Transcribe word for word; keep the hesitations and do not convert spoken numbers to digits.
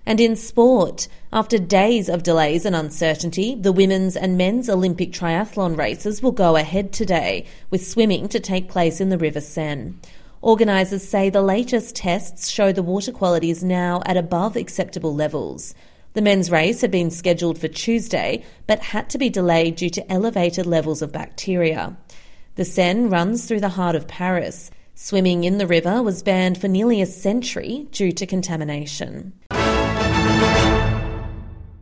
And in sport, after days of delays and uncertainty, the women's and men's Olympic triathlon races will go ahead today, with swimming to take place in the River Seine. Organisers say the latest tests show the water quality is now at above acceptable levels. The men's race had been scheduled for Tuesday, but had to be delayed due to elevated levels of bacteria. The Seine runs through the heart of Paris. Swimming in the river was banned for nearly a century due to contamination.